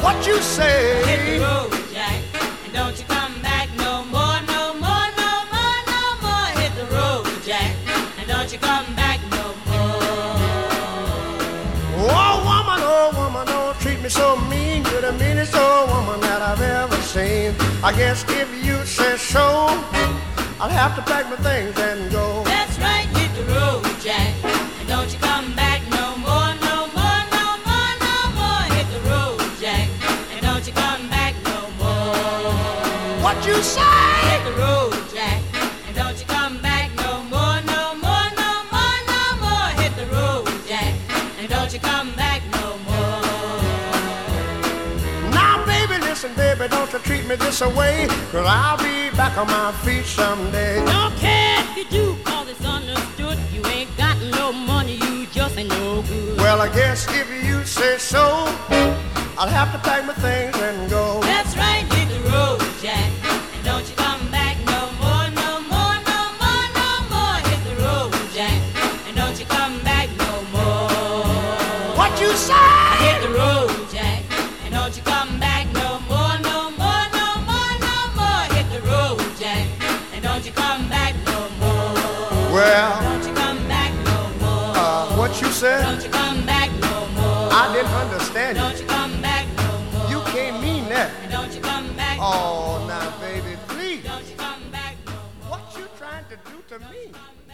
What you say? Hit the road, Jack, and don't you come back no more, no more, no more, no more. Hit the road, Jack, and don't you come back no more. Oh woman, don't treat me so mean. You're the meanest old woman that I've ever seen. I guess if you say so, I'll have to pack my things and go. That's right, hit the road, Jack, and don't you come back no more, no more, no more, no more. Hit the road, Jack, and don't you come back no more. What you say? Hit the road, Jack, and don't you come back no more, no more, no more, no more. Hit the road, Jack, and don't you come back no more. Now baby, listen baby, don't you treat me this away, 'cause I'll be back on my feet someday. Don't care if you do, 'cause it's understood. You ain't got no money, you just ain't no good. Well, I guess if you say so, I'll have to pack my things and go. That's right, hit the road, Jack, and don't you come back no more, no more, no more, no more. Hit the road, Jack, and don't you come back no more. What you say? Hit the road, Jack, and don't you come back no more, no more, no more, no more. Hit the road, Jack, and don't you come back no more. Well, Don't you come back no more. what you said? Don't you come back no more. I didn't understand Don't you. you come back no more. You can't mean that. And don't you come back. Oh, now baby, please. Don't you come back no more. What you trying to do to me?